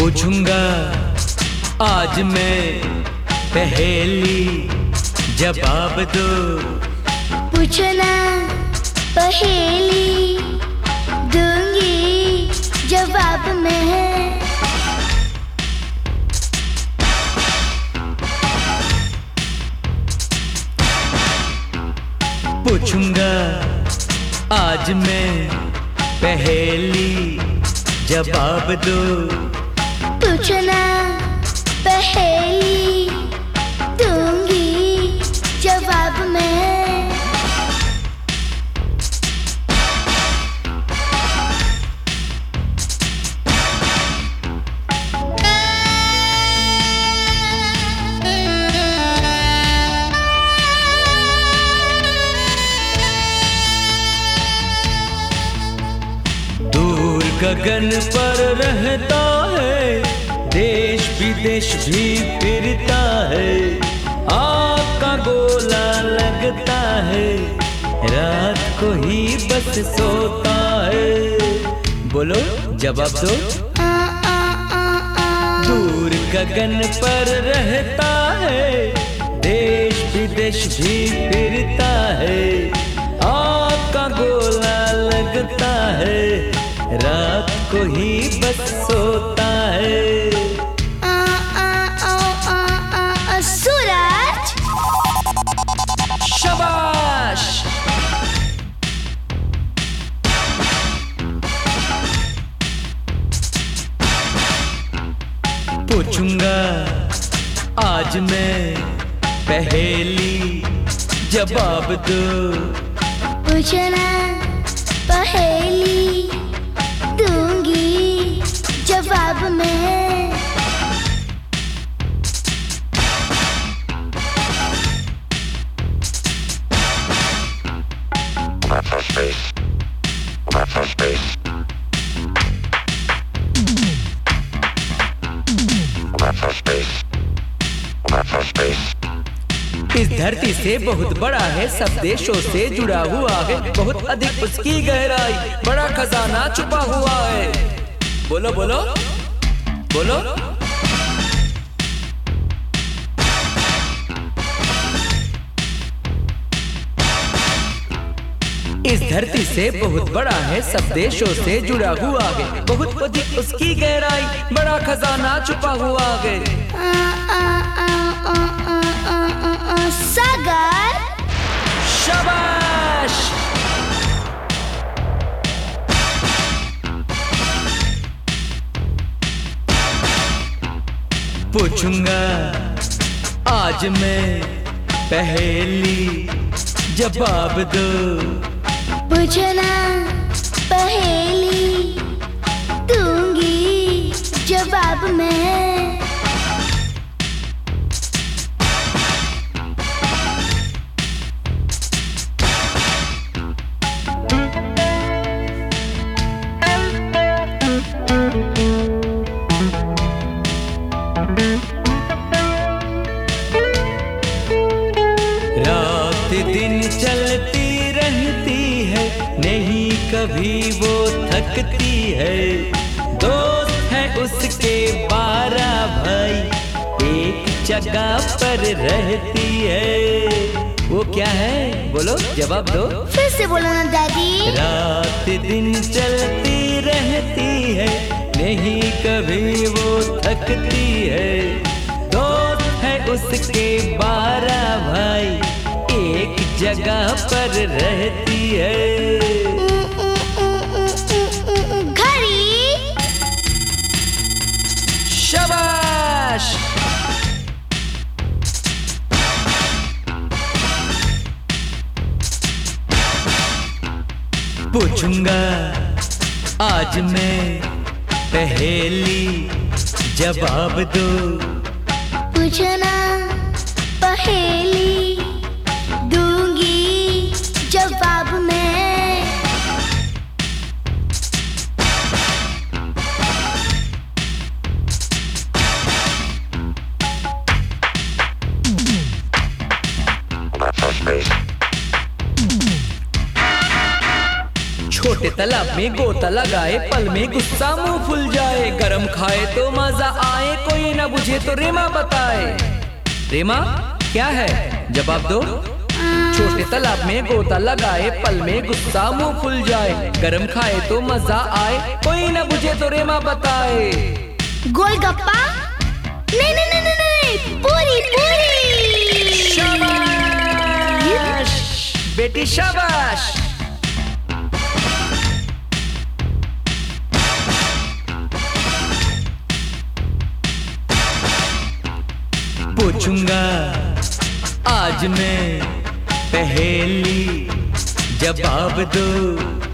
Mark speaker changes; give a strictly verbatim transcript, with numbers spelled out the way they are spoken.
Speaker 1: पूछूंगा आज मैं पहेली, जवाब दो।
Speaker 2: पूछना पहेली, दूंगी जवाब मैं।
Speaker 1: पूछूंगा आज मैं पहेली, जवाब दो।
Speaker 2: पूछना पहेली, दूंगी जवाब मैं।
Speaker 1: दूर गगन पर रहता है, देश विदेश भी फिरता है। आग का गोला लगता है, रात को ही बस सोता है। बोलो जवाब दो।
Speaker 2: आ, आ, आ, आ।
Speaker 1: दूर गगन पर रहता है, देश विदेश भी फिरता है। आग का गोला लगता है, रात को ही बस सोता है।
Speaker 2: आ, आ, आ, आ, आ, आ, सूरज।
Speaker 1: शाबाश। पूछूंगा आज मैं पहेली, जवाब दो।
Speaker 2: पूछना पहेली, दूंगी जवाब मैं।
Speaker 1: इस धरती से बहुत बड़ा है, सब देशों से जुड़ा हुआ है। बहुत अधिक उसकी गहराई, बड़ा खजाना छुपा हुआ है। बोलो बोलो बोलो। इस धरती से बहुत बड़ा है, सब देशों से जुड़ा हुआ है। बहुत अधिक उसकी गहराई, बड़ा खजाना छुपा हुआ है।
Speaker 2: आ, आ, आ, आ, आ, आ, आ, आ, सागर।
Speaker 1: शाबाश। पूछूंगा आज मैं पहेली, जवाब दो।
Speaker 2: पूछना पहेली, दूंगी जवाब मैं।
Speaker 1: रात दिन चलती रहती है, नहीं कभी वो थकती है। दोस्त है उसके बारह भाई, एक जगह पर रहती है। वो क्या है? बोलो जवाब दो।
Speaker 2: फिर से बोलो ना दादी।
Speaker 1: रात दिन चलती रहती है, नहीं कभी वो थकती है। दोस्त है उसके बारह भाई, एक जगह पर रहती है।
Speaker 2: घड़ी।
Speaker 1: शाबाश। पूछूंगा आज मैं पहेली, जवाब दो।
Speaker 2: पूछना पहेली, दूंगी जवाब मैं।
Speaker 1: छोटे तालाब में गोता लगाए, पल में गुस्सा मुंह फुल जाए। गरम खाए तो मजा आए, कोई ना बुझे तो रेमा बताए। रेमा क्या है, जवाब दो। छोटे तालाब में गोता लगाए, पल में गुस्सा मुंह फुल जाए। गरम खाए तो मजा आए, कोई ना बुझे तो रेमा बताए।
Speaker 2: गोलगप्पा? नहीं नहीं नहीं नहीं नहीं, पूरी पूरी।
Speaker 1: शाबाश बेटी शाबाश। पूछूंगा आज मैं पहेली, जवाब दो